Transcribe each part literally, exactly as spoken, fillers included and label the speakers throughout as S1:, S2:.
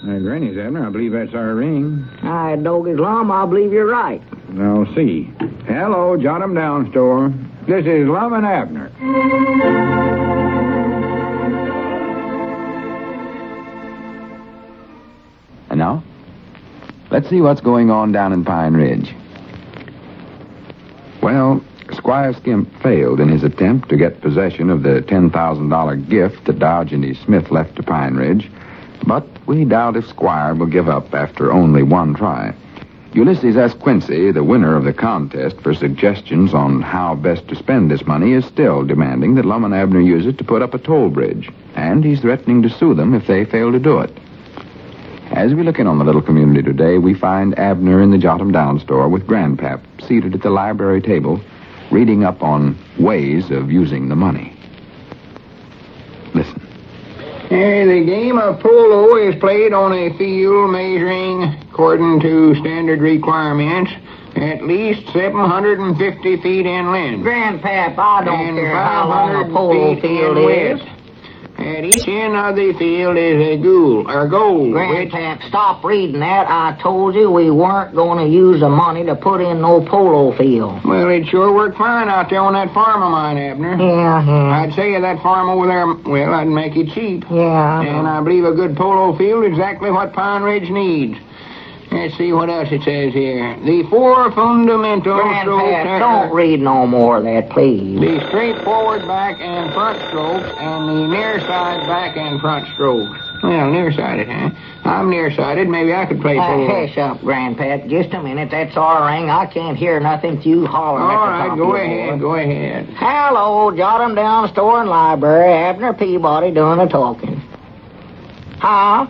S1: Uh, Granny's, Abner. I believe that's our ring.
S2: I dog Islam, I believe you're right.
S1: I'll see. Hello, Jot 'em Down store. This is Lum and Abner.
S3: And now, let's see what's going on down in Pine Ridge. Well, Squire Skimp failed in his attempt to get possession of the ten thousand dollars gift that Diogenes Smith left to Pine Ridge, but we doubt if Squire will give up after only one try. Ulysses S. Quincy, the winner of the contest for suggestions on how best to spend this money, is still demanding that Lum and Abner use it to put up a toll bridge, and he's threatening to sue them if they fail to do it. As we look in on the little community today, we find Abner in the Jot 'em Down store with Grandpap seated at the library table, reading up on ways of using the money. Listen.
S4: Uh, the game of polo is played on a field measuring, according to standard requirements, at least seven hundred fifty feet in length.
S2: Grandpap, I don't
S4: and
S2: care how long a polo field is.
S4: At each end of the field is a goal, or goal.
S2: Grandpap, which... stop reading that. I told you we weren't going to use the money to put in no polo field.
S4: Well, it sure worked fine out there on that farm of mine, Abner.
S2: Yeah, yeah.
S4: I'd say that farm over there, well, I'd make it cheap.
S2: Yeah. I
S4: and I believe a good polo field is exactly what Pine Ridge needs. Let's see what else it says here. The four fundamental strokes...
S2: Grandpap, don't read no more of that, please.
S4: The straightforward back and front strokes and the near-side back and front strokes. Well, nearsighted, huh? I'm nearsighted. Maybe I could play polo.
S2: Uh, hush up, Grandpap. Just a minute. That's our ring. I can't hear nothing to you hollering
S4: All
S2: at the
S4: right,
S2: top
S4: go
S2: of your
S4: ahead,
S2: voice.
S4: go ahead.
S2: Hello, Jot 'em Down store and library. Abner Peabody doing the talking. Huh?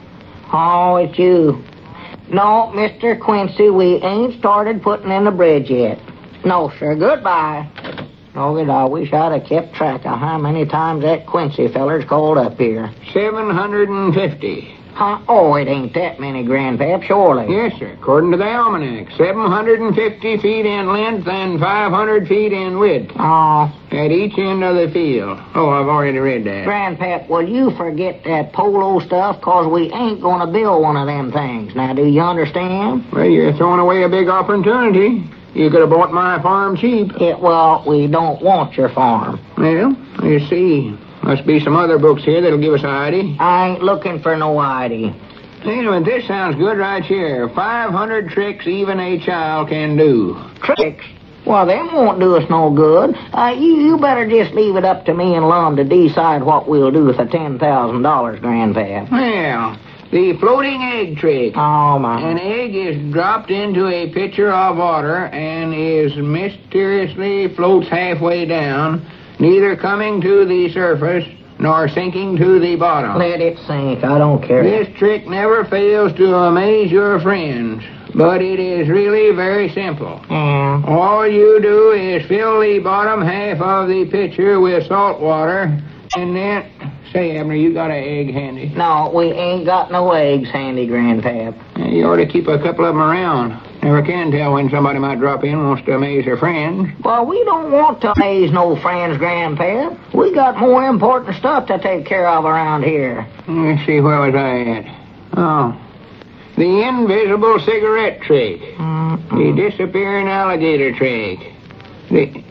S2: Oh, it's you. No, Mister Quincy, we ain't started putting in the bridge yet. No, sir. Goodbye. Oh, I wish I'd have kept track of how many times that Quincy feller's called up here.
S4: seven hundred fifty.
S2: Huh? Oh, it ain't that many, Grandpap, surely.
S4: Yes, sir. According to the almanac, seven hundred fifty feet in length and five hundred feet in width.
S2: Oh.
S4: At each end of the field. Oh, I've already read that.
S2: Grandpap, will you forget that polo stuff, 'cause we ain't going to build one of them things. Now, do you understand?
S4: Well, you're throwing away a big opportunity. You could have bought my farm cheap.
S2: Yeah, well, we don't want your farm.
S4: Well, you see. Must be some other books here that'll give us an I D.
S2: I ain't looking for no I D.
S4: Wait a minute, this sounds good right here. five hundred tricks even a child can do.
S2: Tricks? Well, them won't do us no good. Uh, you, you better just leave it up to me and Lum to decide what we'll do with the ten thousand dollars, Grandpap.
S4: Well, the floating egg trick.
S2: Oh, my.
S4: An egg is dropped into a pitcher of water and is mysteriously floats halfway down, neither coming to the surface nor sinking to the bottom.
S2: Let it sink. I don't care.
S4: This trick never fails to amaze your friends, but it is really very simple.
S2: Yeah.
S4: All you do is fill the bottom half of the pitcher with salt water, and then... Say, Abner, you got an egg handy?
S2: No, we ain't got no eggs handy, Grandpap.
S4: You ought to keep a couple of them around. Never can tell when somebody might drop in and wants to amaze their friends.
S2: Well, we don't want to amaze no friends, Grandpap. We got more important stuff to take care of around here.
S4: Let's see, where was I at? Oh. The invisible cigarette trick.
S2: Mm-hmm.
S4: The disappearing alligator trick. The...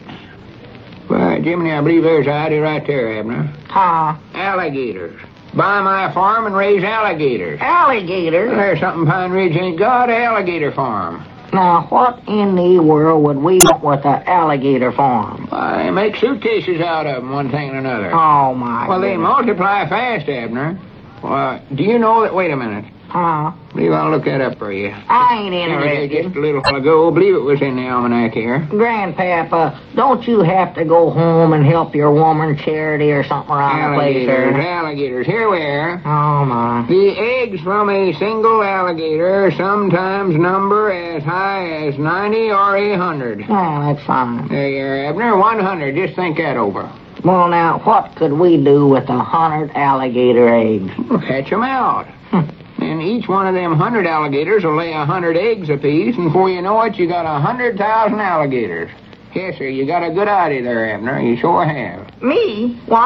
S4: Well, Jiminy, I believe there's an I D right there, Abner.
S2: Huh?
S4: Alligators. Buy my farm and raise alligators.
S2: Alligators?
S4: There's something Pine Ridge ain't got, an alligator farm.
S2: Now, what in the world would we want with an alligator farm?
S4: Why, they make suitcases out of them, one thing and another.
S2: Oh, my
S4: Well, they
S2: goodness.
S4: multiply fast, Abner. Well, do you know that... Wait a minute.
S2: Huh?
S4: I believe I'll look that up for you.
S2: I ain't
S4: Here it is,
S2: interested.
S4: just a little while ago. I believe it was in the almanac here.
S2: Grandpap, uh, don't you have to go home and help your woman charity or something around the place,
S4: Alligators,
S2: sir?
S4: alligators. Here we are.
S2: Oh, my.
S4: The eggs from a single alligator sometimes number as high as ninety or a hundred.
S2: Oh, that's fine.
S4: There you are, Abner. one hundred. Just think that over.
S2: Well, now, what could we do with a hundred alligator eggs?
S4: Well, hatch them out. And each one of them hundred alligators will lay a hundred eggs apiece, and before you know it, you got a hundred thousand alligators. Yes, sir, you got a good idea there, Abner. You sure have.
S2: Me? Well, I never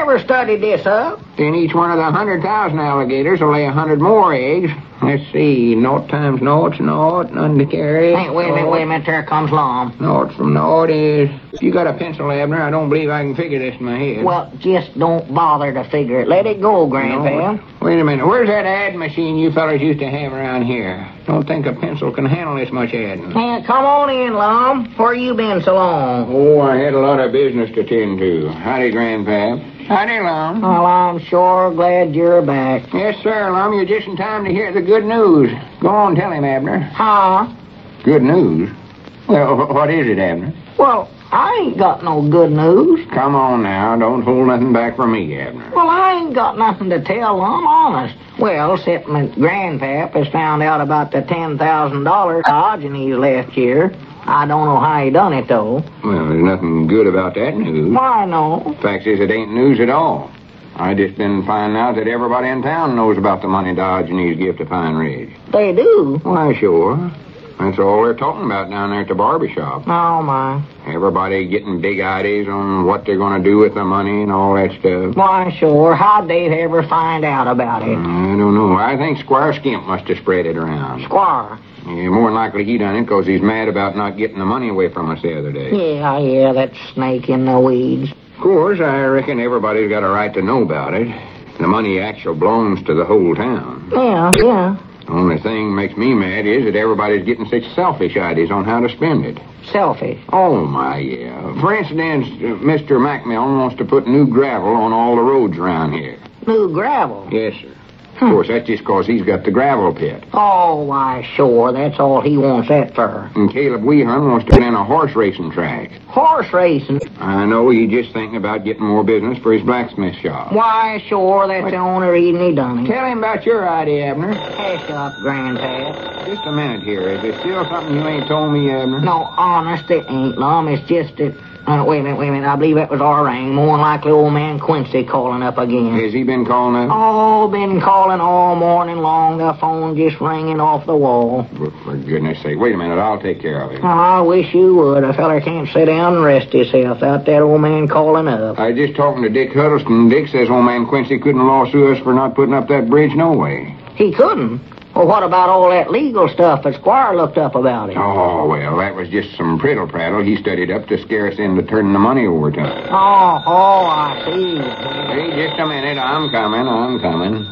S2: never studied this up.
S4: Then each one of the hundred thousand alligators will lay a hundred more eggs. Let's see, naught times naught's naught, none to carry.
S2: Hey, wait a minute, wait a minute, there comes Lom.
S4: Naught from naught is... You got a pencil, Abner? I don't believe I can figure this in my head.
S2: Well, just don't bother to figure it. Let it go, Grandpa.
S4: No, wait a minute, where's that add machine you fellas used to have around here? Don't think a pencil can handle this much adding.
S2: Hey, come on in, Lom. Where you been so long?
S4: Oh, I had a lot of business to tend to. Howdy, Grandpa. Howdy, Lum.
S2: Well, I'm sure glad you're back.
S4: Yes, sir, Lum. You're just in time to hear the good news. Go on, tell him, Abner.
S2: Huh?
S4: Good news? Well, what is it, Abner?
S2: Well, I ain't got no good news.
S4: Come on now. Don't hold nothing back from me, Abner.
S2: Well, I ain't got nothing to tell, Lum, honest. Well, except my grandpap has found out about the ten thousand dollars Diogenes last year. I don't know how he done it, though.
S4: Well, there's nothing good about that news.
S2: Why, no?
S4: Fact is, it ain't news at all. I just been finding out that everybody in town knows about the money Diogenes give to Pine Ridge.
S2: They do?
S4: Why, sure. That's all they're talking about down there at the barber shop.
S2: Oh, my.
S4: Everybody getting big ideas on what they're going to do with the money and all that stuff.
S2: Why, sure. How'd they ever find out about it?
S4: I don't know. I think Squire Skimp must have spread it around.
S2: Squire?
S4: Yeah, more than likely he done it because he's mad about not getting the money away from us the other day.
S2: Yeah, yeah, that snake in the weeds.
S4: Of course, I reckon everybody's got a right to know about it. The money actually belongs to the whole town.
S2: Yeah, yeah.
S4: The only thing makes me mad is that everybody's getting such selfish ideas on how to spend it.
S2: Selfish?
S4: Oh, my, yeah. For instance, Mister McMillan wants to put new gravel on all the roads around here.
S2: New gravel?
S4: Yes, sir. Of course, that's just because he's got the gravel pit.
S2: Oh, why, sure. That's all he wants that for.
S4: And Caleb Weehun wants to put in a horse racing track.
S2: Horse racing?
S4: I know he's just thinking about getting more business for his blacksmith shop.
S2: Why, sure. That's what? The only reason he done it.
S4: Tell him about your idea, Abner.
S2: Hush up, Grandpa.
S4: Just a minute here. Is there still something you ain't told me, Abner?
S2: No, honest, it ain't, Lum. It's just that... Uh, wait a minute, wait a minute. I believe that was our ring. More than likely old man Quincy calling up again.
S4: Has he been calling up?
S2: Oh, been calling all morning long. The phone just ringing off the wall.
S4: For, for goodness sake. Wait a minute. I'll take care of it.
S2: Oh, I wish you would. A feller can't sit down and rest himself without that old man calling up.
S4: I was just talking to Dick Huddleston. Dick says old man Quincy couldn't lawsue us for not putting up that bridge no way.
S2: He couldn't? Well, what about all that legal stuff that Squire looked up about it?
S4: Oh, well, that was just some prittle-prattle he studied up to scare us into turning the money over to him.
S2: Oh, oh, I see.
S4: Hey, just a minute. I'm coming, I'm coming.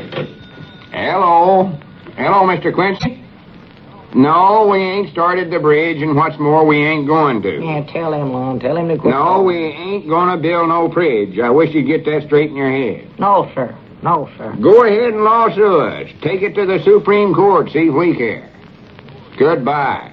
S4: Hello? Hello, Mister Quincy? No, we ain't started the bridge, and what's more, we ain't going to.
S2: Yeah, tell him, Lon. Tell him to quit.
S4: No, we ain't going to build no bridge. I wish you'd get that straight in your head.
S2: No, sir. No, sir.
S4: Go ahead and lawsue us. Take it to the Supreme Court, see if we care. Goodbye.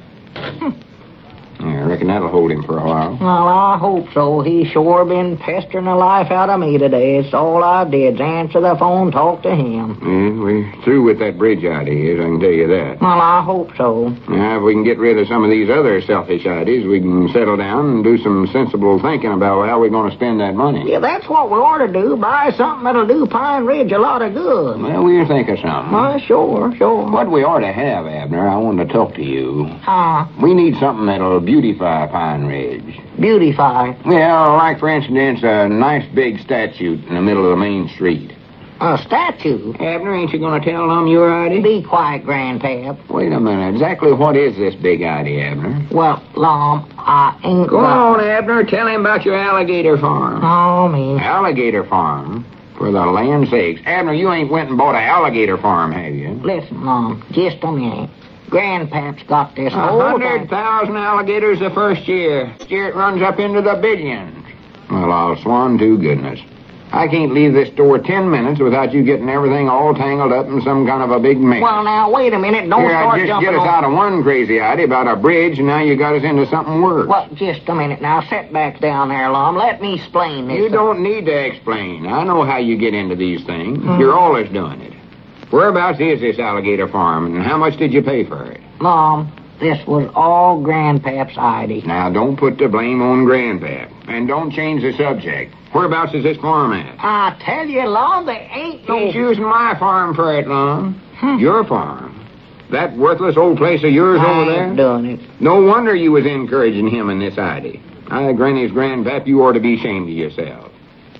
S4: Yeah, I reckon that'll hold him for a while.
S2: Well, I hope so. He's sure been pestering the life out of me today. It's all I did, answer the phone, talk to him.
S4: Yeah, we're through with that bridge idea, I can tell you that.
S2: Well, I hope so.
S4: Now, if we can get rid of some of these other selfish ideas, we can settle down and do some sensible thinking about how we're going to spend that money.
S2: Yeah, that's what we ought to do. Buy something that'll do Pine Ridge a lot of good.
S4: Well, we'll think of something.
S2: Well, sure, sure.
S4: What we ought to have, Abner, I wanted to talk to you.
S2: Huh?
S4: We need something that'll beautify Pine Ridge.
S2: Beautify?
S4: Well, like, for instance, a nice big statue in the middle of the main street.
S2: A statue?
S4: Abner, ain't you going to tell them your idea?
S2: Be quiet, Grandpap.
S4: Wait a minute. Exactly what is this big idea, Abner?
S2: Well, Lom, I ain't
S4: Go
S2: got...
S4: on, Abner. Tell him about your alligator farm.
S2: Oh, me.
S4: Alligator farm? For the land's sakes. Abner, you ain't went and bought an alligator farm, have you?
S2: Listen, Lom, just a minute. Grandpap's got this
S4: A
S2: whole
S4: hundred
S2: thing.
S4: thousand alligators the first year. Next year it runs up into the billions. Well, I'll swan to goodness. I can't leave this store ten minutes without you getting everything all tangled up in some kind of a big mess.
S2: Well, now, wait a minute. Don't
S4: Here,
S2: start
S4: just
S2: jumping
S4: get us
S2: on...
S4: out of one crazy idea about a bridge, and now you got us into something worse.
S2: Well, just a minute now. Sit back down there, Lom. Let me explain this.
S4: You don't need to explain. I know how you get into these things.
S2: Hmm.
S4: You're always doing it. Whereabouts is this alligator farm, and how much did you pay for it?
S2: Mom, this was all Grandpap's idea.
S4: Now, don't put the blame on Grandpap, and don't change the subject. Whereabouts is this farm at?
S2: I tell you, Lom, there ain't no...
S4: He's using my farm for it, Lon.
S2: Hmm.
S4: Your farm. That worthless old place of yours
S2: I
S4: over there?
S2: ain't doing it.
S4: No wonder you was encouraging him in this idea. I, Granny's Grandpap, you ought to be ashamed of yourself.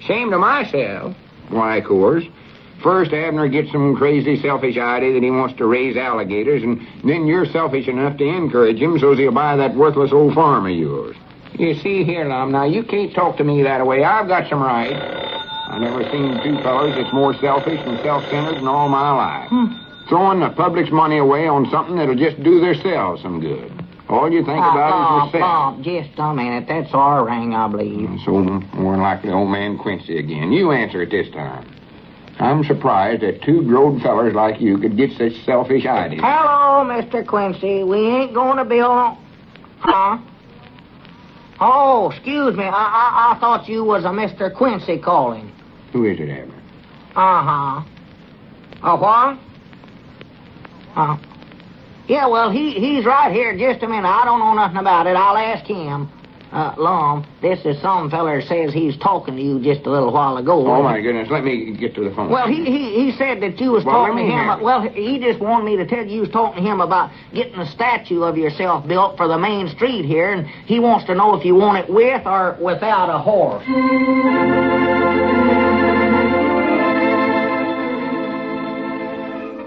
S4: Shame to myself. Why, of course. First, Abner gets some crazy selfish idea that he wants to raise alligators, and then you're selfish enough to encourage him so he'll buy that worthless old farm of yours. You see here, Lum, now you can't talk to me that way. I've got some rights. I never seen two fellas that's more selfish and self-centered in all my life. Hmm. Throwing the public's money away on something that'll just do theirselves some good. All you think
S2: uh,
S4: about
S2: uh,
S4: is yourself.
S2: Bob, just a minute. That's our ring, I believe.
S4: So, more likely old man Quincy again. You answer it this time. I'm surprised that two growed fellers like you could get such selfish ideas.
S2: Hello, Mister Quincy. We ain't going to build... Huh? Oh, excuse me. I, I I thought you was a Mister Quincy calling.
S4: Who is it, Abner?
S2: Uh-huh. A what? Uh, yeah, well, he he's right here. Just a minute. I don't know nothing about it. I'll ask him. Uh, Lum, this is some feller says he's talking to you just a little while ago.
S4: Oh, my goodness. Let me get to the phone.
S2: Well, he he, he said that you was
S4: well,
S2: talking to him.
S4: Hear.
S2: Well, he just wanted me to tell you you was talking to him about getting a statue of yourself built for the main street here, and he wants to know if you want it with or without a horse.